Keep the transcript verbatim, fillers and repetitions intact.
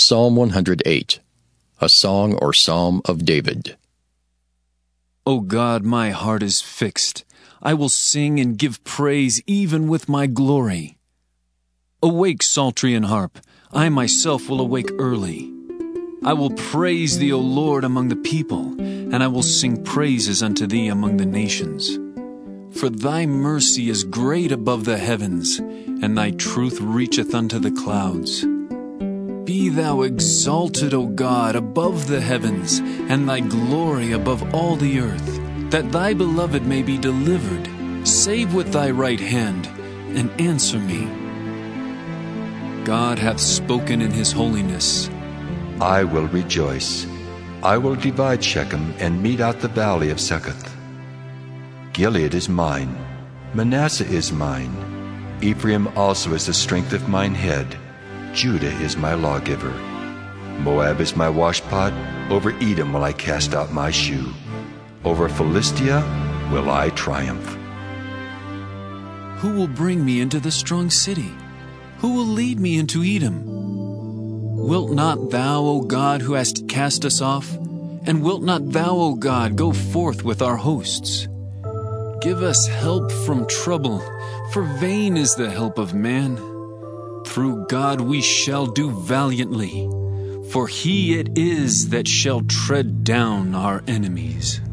Psalm one hundred eight, a song or psalm of David. O God, my heart is fixed. I will sing and give praise even with my glory. Awake, psaltery and harp. I myself will awake early. I will praise thee, O Lord, among the people, and I will sing praises unto thee among the nations. For thy mercy is great above the heavens, and thy truth reacheth unto the clouds. Be thou exalted, O God, above the heavens, and thy glory above all the earth, that thy beloved may be delivered. Save with thy right hand, and answer me. God hath spoken in his holiness. I will rejoice. I will divide Shechem and mete out the valley of Succoth. Gilead is mine, Manasseh is mine, Ephraim also is the strength of mine head, Judah is my lawgiver. Moab is my washpot, over Edom will I cast out my shoe. Over Philistia will I triumph. Who will bring me into the strong city? Who will lead me into Edom? Wilt not thou, O God, who hast cast us off? And wilt not thou, O God, go forth with our hosts? Give us help from trouble, for vain is the help of man. Through God we shall do valiantly, for he it is that shall tread down our enemies.